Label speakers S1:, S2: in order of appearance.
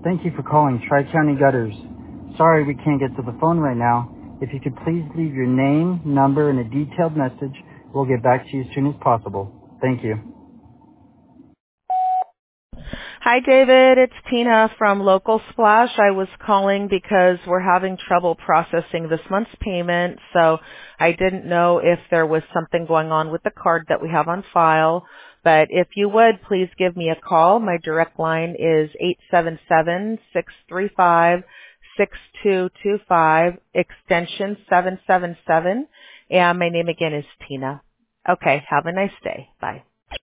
S1: Thank you for calling Tri-County Gutters. Sorry we can't get to the phone right now. If you could please leave your name, number, and a detailed message, we'll get back to you as soon as possible. Thank you.
S2: Hi, David. It's Tina from Local Splash. I was calling because we're having trouble processing this month's payment, so I didn't know if there was something going on with the card that we have on file. But if you would, please give me a call. My direct line is 877-635-6225, extension 777, and my name again is Tina. Okay, have a nice day. Bye.